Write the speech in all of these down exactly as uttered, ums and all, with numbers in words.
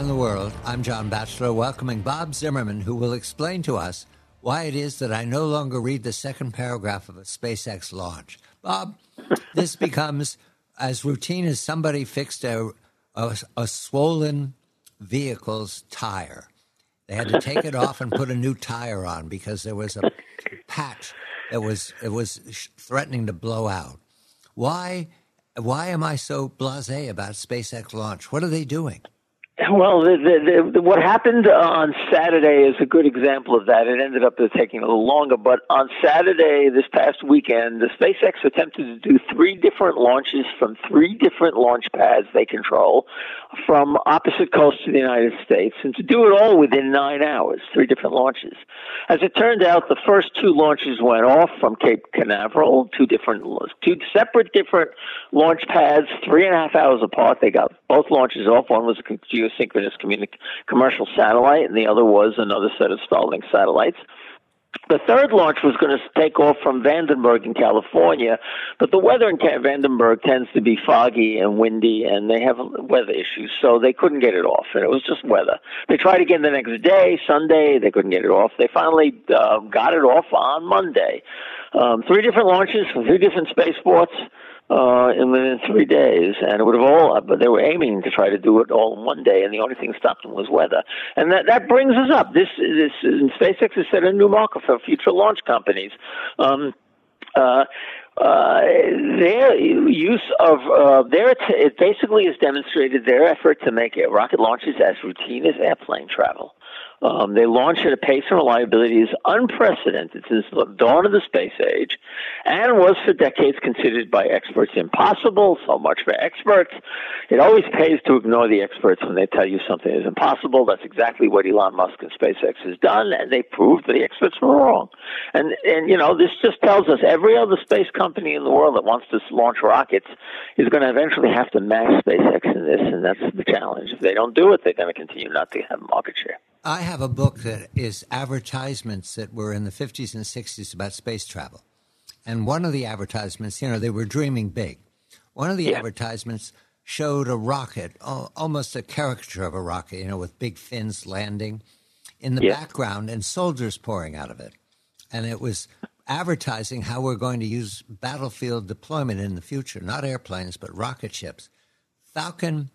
around the world. I'm John Batchelor, welcoming Bob Zimmerman, who will explain to us why it is that I no longer read the second paragraph of a SpaceX launch. Bob, this becomes as routine as somebody fixed a, a, a swollen vehicle's tire. They had to take it off and put a new tire on because there was a patch that was it was threatening to blow out. Why, why am I so blasé about SpaceX launch? What are they doing? Well, the, the, the, what happened on Saturday is a good example of that. It ended up taking a little longer, but on Saturday, this past weekend, the SpaceX attempted to do three different launches from three different launch pads they control from opposite coasts of the United States, and to do it all within nine hours, three different launches. As it turned out, the first two launches went off from Cape Canaveral, two different, two separate different launch pads, three and a half hours apart. They got both launches off. One was a geosynchronous communi- commercial satellite, and the other was another set of Starlink satellites. The third launch was going to take off from Vandenberg in California, but the weather in Vandenberg tends to be foggy and windy, and they have weather issues, so they couldn't get it off, and it was just weather. They tried again the next day, Sunday, they couldn't get it off. They finally uh, got it off on Monday. Um, three different launches from three different spaceports. Uh, in within three days, and it would have all, but they were aiming to try to do it all in one day, and the only thing stopped them was weather. And that, that brings us up. This, this, SpaceX has set a new marker for future launch companies. Um, uh, uh, their use of, uh, their, t- it basically has demonstrated their effort to make rocket launches as routine as airplane travel. Um, they launch at a pace and reliability is unprecedented since the dawn of the space age, and was for decades considered by experts impossible. So much for experts. It always pays to ignore the experts when they tell you something is impossible. That's exactly what Elon Musk and SpaceX has done, and they proved that the experts were wrong. And, and you know, this just tells us every other space company in the world that wants to launch rockets is going to eventually have to match SpaceX in this, and that's the challenge. If they don't do it, they're going to continue not to have market share. I have a book that is advertisements that were in the fifties and sixties about space travel. And one of the advertisements, you know, they were dreaming big. One of the yeah. advertisements showed a rocket, almost a caricature of a rocket, you know, with big fins landing in the yeah. background and soldiers pouring out of it. And it was advertising how we're going to use battlefield deployment in the future, not airplanes, but rocket ships. Falcon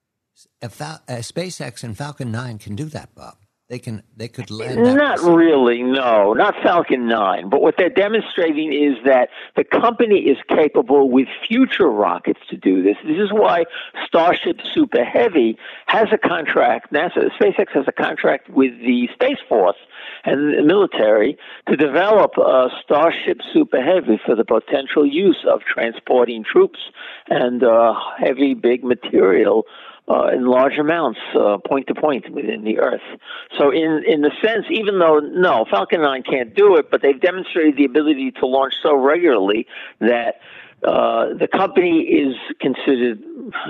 A Fal- a SpaceX and Falcon nine can do that, Bob. They can. They could land. Not really, no, not Falcon nine. But what they're demonstrating is that the company is capable with future rockets to do this. This is why Starship Super Heavy has a contract. NASA, SpaceX has a contract with the Space Force and the military to develop a Starship Super Heavy for the potential use of transporting troops and uh, heavy, big material. Uh, in large amounts, uh, point to point within the Earth. So in, in the sense, even though, no, Falcon nine can't do it, but they've demonstrated the ability to launch so regularly that uh, the company is considered,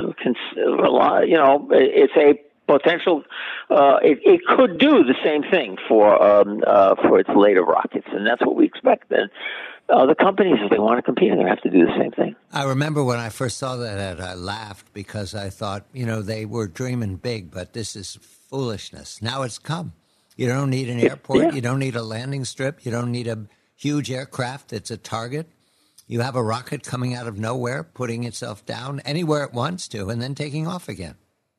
you know, it's a potential, uh, it, it could do the same thing for um, uh, for its later rockets, and that's what we expect then. Uh, the companies, if they want to compete, are going to have to do the same thing. I remember when I first saw that, I laughed because I thought, you know, they were dreaming big, but this is foolishness. Now it's come. You don't need an airport. Yeah. You don't need a landing strip. You don't need a huge aircraft that's a target. You have a rocket coming out of nowhere, putting itself down anywhere it wants to, and then taking off again.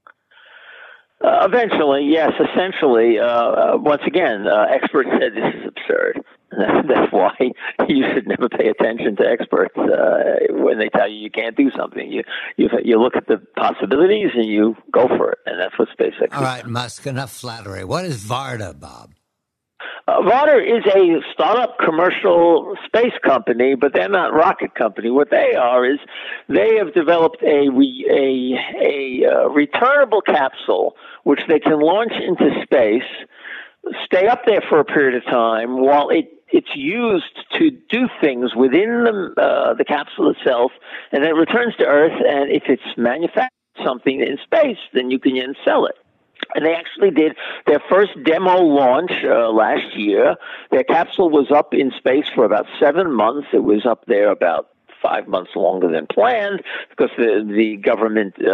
Uh, eventually, yes, essentially. Uh, once again, uh, experts said this is absurd. That's why you should never pay attention to experts uh, when they tell you you can't do something. You, you you look at the possibilities and you go for it, and that's what SpaceX is. All right, Musk, enough flattery. What is Varda, Bob? Uh, Varda is a startup commercial space company, but they're not rocket company. What they are is they have developed a re, a a uh, returnable capsule which they can launch into space, stay up there for a period of time while it it's used to do things within the uh, the capsule itself, and then it returns to Earth. And if it's manufactured something in space, then you can then sell it. And they actually did their first demo launch uh, last year. Their capsule was up in space for about seven months. It was up there about five months longer than planned because the, the government uh,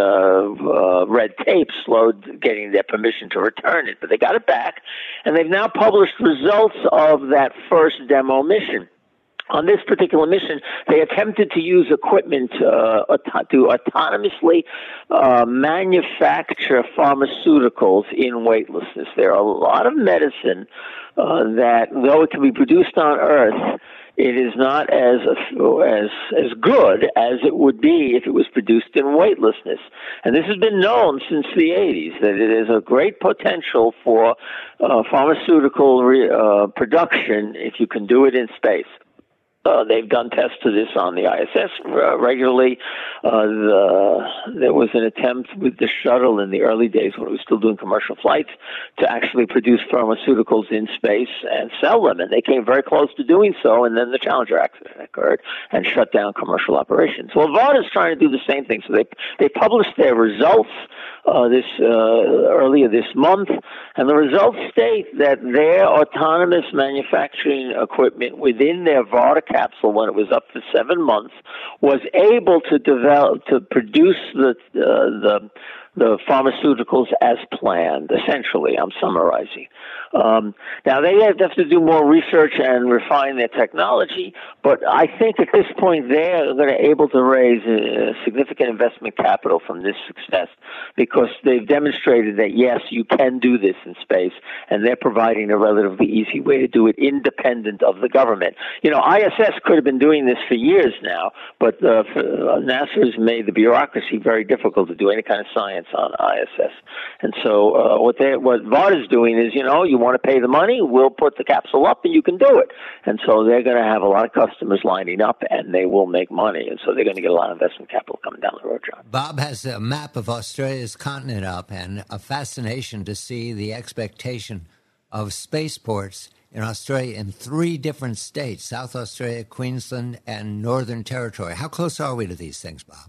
uh, red tape slowed getting their permission to return it. But they got it back, and they've now published results of that first demo mission. On this particular mission, they attempted to use equipment uh, to autonomously uh, manufacture pharmaceuticals in weightlessness. There are a lot of medicine uh, that, though it can be produced on Earth, it is not as as as good as it would be if it was produced in weightlessness. And this has been known since the eighties, that it is a great potential for uh, pharmaceutical re, uh, production if you can do it in space. Uh, they've done tests of this on the I S S uh, regularly. Uh, the, there was an attempt with the shuttle in the early days when it was still doing commercial flights to actually produce pharmaceuticals in space and sell them, and they came very close to doing so, and then the Challenger accident occurred and shut down commercial operations. Well, Varda is trying to do the same thing. So they they published their results uh, this uh, earlier this month, and the results state that their autonomous manufacturing equipment within their Varda capsule, when it was up for seven months, was able to develop to produce the uh, the the pharmaceuticals as planned. Essentially, I'm summarizing. Um, now they have to do more research and refine their technology, but I think at this point they're going to be able to raise a significant investment capital from this success because they've demonstrated that yes, you can do this in space, and they're providing a relatively easy way to do it independent of the government. You know, I S S could have been doing this for years now, but uh, for, uh, NASA has made the bureaucracy very difficult to do any kind of science on I S S. And so uh, what they what Varda is doing is, you know, you want to pay the money, we'll put the capsule up and you can do it. And so they're going to have a lot of customers lining up and they will make money. And so they're going to get a lot of investment capital coming down the road, John. Bob has a map of Australia's continent up and a fascination to see the expectation of spaceports in Australia in three different states, South Australia, Queensland, and Northern Territory. How close are we to these things, Bob?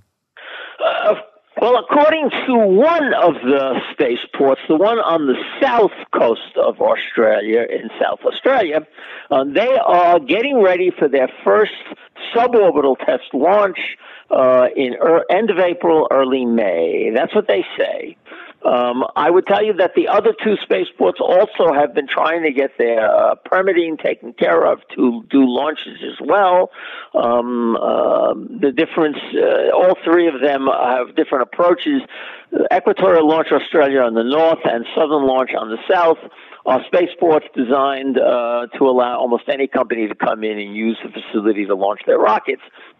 Uh, Well, according to one of the spaceports, the one on the south coast of Australia, in South Australia, uh, they are getting ready for their first suborbital test launch uh, in er- end of April, early May. That's what they say. Um, I would tell you that the other two spaceports also have been trying to get their uh, permitting taken care of to do launches as well. Um, uh, the difference, uh, all three of them have different approaches. Equatorial Launch Australia on the north and Southern Launch on the south are spaceports designed uh, to allow almost any company to come in and use the facility to launch their rockets.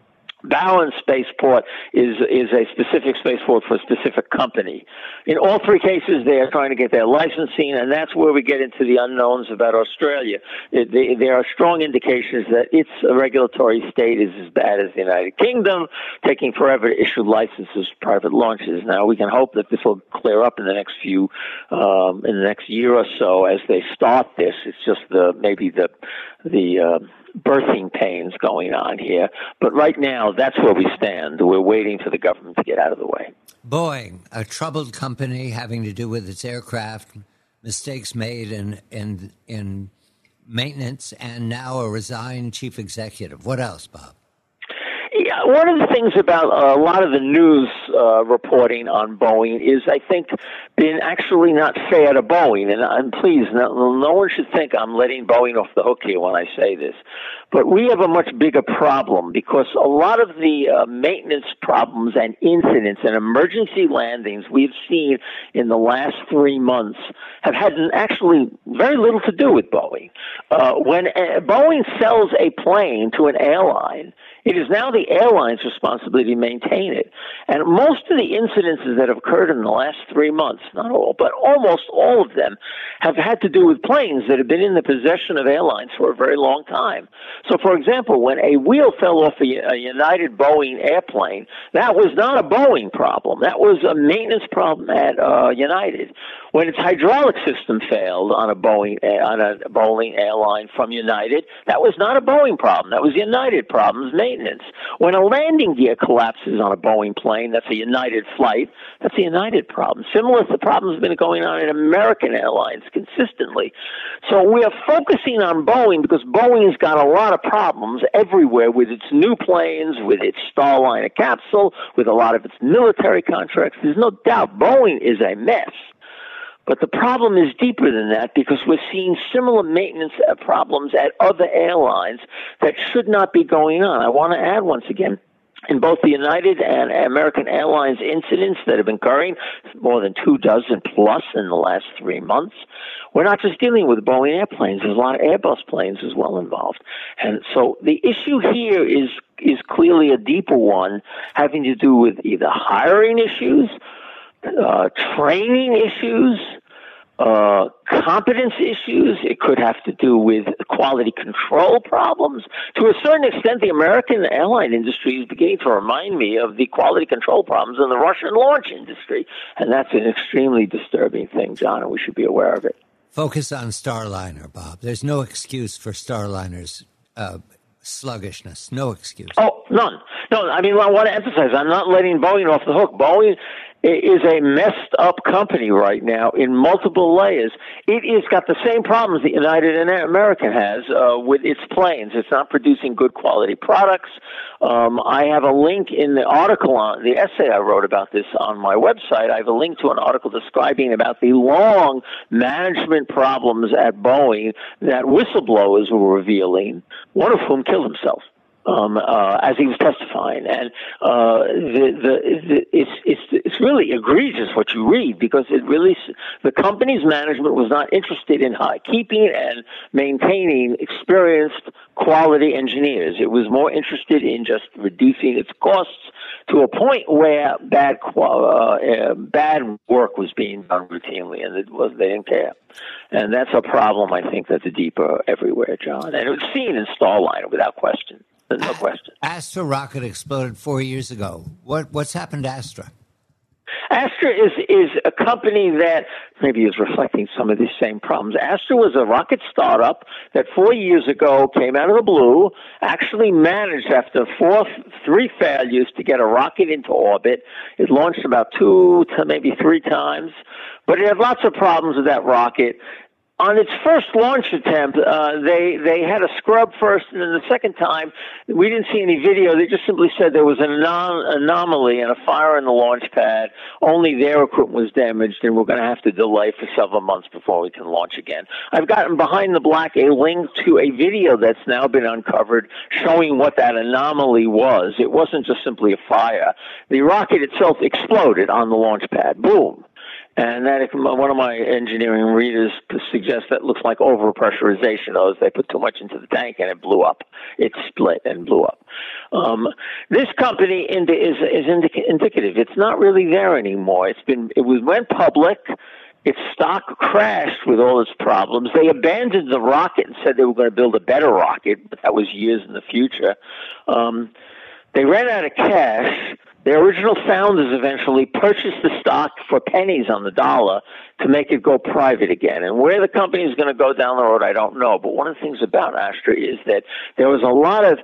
Bowen Spaceport is is a specific spaceport for a specific company. In all three cases, they are trying to get their licensing, and that's where we get into the unknowns about Australia. It, they, there are strong indications that its regulatory state is as bad as the United Kingdom, taking forever to issue licenses for private launches. Now, we can hope that this will clear up in the next few, um, in the next year or so as they start this. It's just the maybe the the uh, birthing pains going on here. But right now, that's where we stand. We're waiting for the government to get out of the way. Boeing, a troubled company having to do with its aircraft, mistakes made in in in maintenance, and now a resigned chief executive. What else, Bob? Yeah, one of the things about a lot of the news uh, reporting on Boeing is, I think, been actually not fair to Boeing. And, and please, no, no one should think I'm letting Boeing off the hook here when I say this. But we have a much bigger problem because a lot of the uh, maintenance problems and incidents and emergency landings we've seen in the last three months have had actually very little to do with Boeing. Uh, when uh, Boeing sells a plane to an airline, it is now the airline's responsibility to maintain it. And most of the incidences that have occurred in the last three months, not all, but almost all of them, have had to do with planes that have been in the possession of airlines for a very long time. So, for example, when a wheel fell off a, a United Boeing airplane, that was not a Boeing problem. That was a maintenance problem at uh, United. When its hydraulic system failed on a Boeing on a Boeing airline from United, that was not a Boeing problem. That was United problems maintenance. When a landing gear collapses on a Boeing plane, that's a United flight. That's a United problem. Similar to the problems been going on in American Airlines consistently. So we are focusing on Boeing because Boeing's got a lot of problems everywhere with its new planes, with its Starliner capsule, with a lot of its military contracts. There's no doubt Boeing is a mess. But the problem is deeper than that because we're seeing similar maintenance problems at other airlines that should not be going on. I want to add once again, in both the United and American Airlines incidents that have been occurring, more than two dozen plus in the last three months, we're not just dealing with Boeing airplanes. There's a lot of Airbus planes as well involved. And so the issue here is is clearly a deeper one, having to do with either hiring issues, uh, training issues, Uh, competence issues. It could have to do with quality control problems. To a certain extent, the American airline industry is beginning to remind me of the quality control problems in the Russian launch industry. And that's an extremely disturbing thing, John, and we should be aware of it. Focus on Starliner, Bob. There's no excuse for Starliner's uh, sluggishness. No excuse. Oh, none. No, I mean, I want to emphasize, I'm not letting Boeing off the hook. Boeing is a messed up company right now in multiple layers. It has got the same problems that United and American has uh, with its planes. It's not producing good quality products. Um, I have a link in the article on the essay I wrote about this on my website. I have a link to an article describing about the long management problems at Boeing that whistleblowers were revealing, one of whom killed himself. Um, uh, as he was testifying, and uh, the, the, the, it's it's it's really egregious what you read because it really the company's management was not interested in high, keeping and maintaining experienced quality engineers. It was more interested in just reducing its costs to a point where bad uh, uh, bad work was being done routinely, and it was they didn't care. And that's a problem I think that's deeper everywhere, John. And it was seen in Starliner without question. There's no question. Astra rocket exploded four years ago. What what's happened to Astra? Astra is is a company that maybe is reflecting some of these same problems. Astra was a rocket startup that four years ago came out of the blue, actually managed after four, three failures to get a rocket into orbit. It launched about two to maybe three times, but it had lots of problems with that rocket. On its first launch attempt, uh, they they had a scrub first, and then the second time, we didn't see any video. They just simply said there was an anom- anomaly and a fire in the launch pad. Only their equipment was damaged, and we're going to have to delay for several months before we can launch again. I've gotten behind the black a link to a video that's now been uncovered showing what that anomaly was. It wasn't just simply a fire. The rocket itself exploded on the launch pad. Boom. And that one of my engineering readers suggests that looks like overpressurization. As they put too much into the tank and it blew up. It split and blew up. Um, this company is is indicative. It's not really there anymore. It's been it was went public. Its stock crashed with all its problems. They abandoned the rocket and said they were going to build a better rocket, but that was years in the future. Um, they ran out of cash. Their original founders eventually purchased the stock for pennies on the dollar to make it go private again. And where the company is going to go down the road, I don't know. But one of the things about Astra is that there was a lot of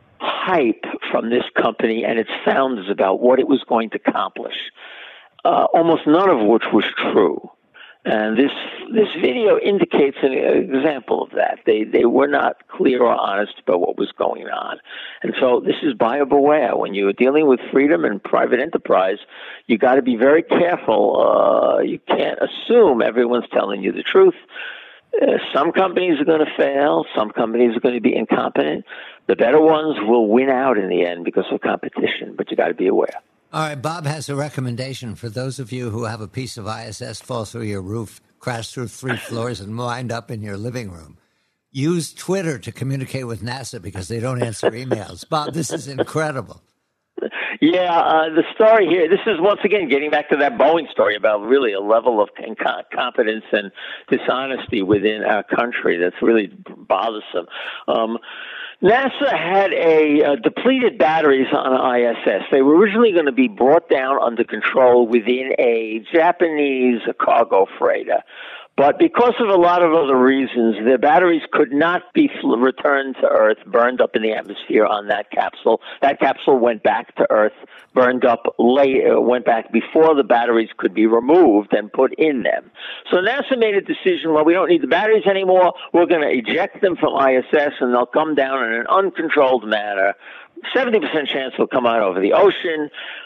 hype from this company and its founders about what it was going to accomplish, uh, almost none of which was true. And this this video indicates an example of that. They they were not clear or honest about what was going on. And so this is buyer beware. When you're dealing with freedom and private enterprise, you got to be very careful. Uh, you can't assume everyone's telling you the truth. Uh, some companies are going to fail. Some companies are going to be incompetent. The better ones will win out in the end because of competition, but you got to be aware. All right, Bob has a recommendation for those of you who have a piece of I S S fall through your roof, crash through three floors, and wind up in your living room. Use Twitter to communicate with NASA because they don't answer emails. Bob, this is incredible. Yeah, uh, the story here, this is once again getting back to that Boeing story about really a level of incompetence and dishonesty within our country that's really bothersome. Um, NASA had a uh, depleted batteries on I S S. They were originally going to be brought down under control within a Japanese cargo freighter. But because of a lot of other reasons, the batteries could not be returned to Earth, burned up in the atmosphere on that capsule. That capsule went back to Earth, burned up later, went back before the batteries could be removed and put in them. So NASA made a decision, well, we don't need the batteries anymore. We're going to eject them from I S S, and they'll come down in an uncontrolled manner. seventy percent chance they'll come out over the ocean.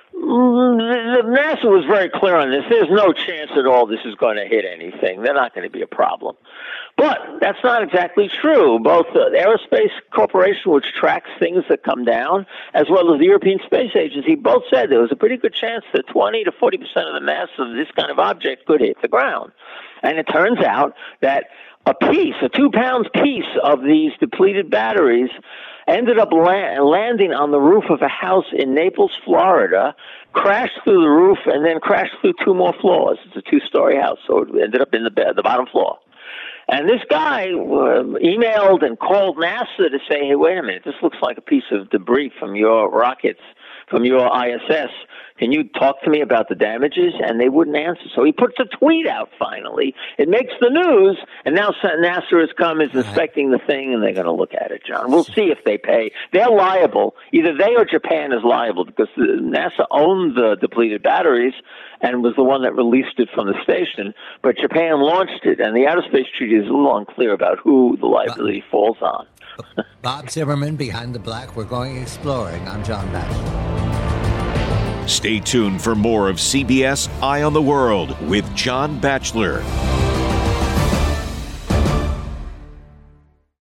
NASA was very clear on this. There's no chance at all this is going to hit anything. They're not going to be a problem. But that's not exactly true. Both the Aerospace Corporation, which tracks things that come down, as well as the European Space Agency, both said there was a pretty good chance that twenty to forty percent of the mass of this kind of object could hit the ground. And it turns out that a piece, a two-pound piece of these depleted batteries ended up la- landing on the roof of a house in Naples, Florida, crashed through the roof, and then crashed through two more floors. It's a two-story house, so it ended up in the, bed, the bottom floor. And this guy uh, emailed and called NASA to say, hey, wait a minute, this looks like a piece of debris from your rockets, from your I S S. Can you talk to me about the damages? And they wouldn't answer. So he puts a tweet out finally. It makes the news, and now NASA has come, is inspecting the thing, and they're going to look at it, John. We'll see if they pay. They're liable. Either they or Japan is liable because NASA owned the depleted batteries and was the one that released it from the station, but Japan launched it, and the Outer Space Treaty is a little unclear about who the liability falls on. Bob Zimmerman, Behind the Black. We're going exploring. I'm John Batchelor. Stay tuned for more of C B S Eye on the World with John Batchelor.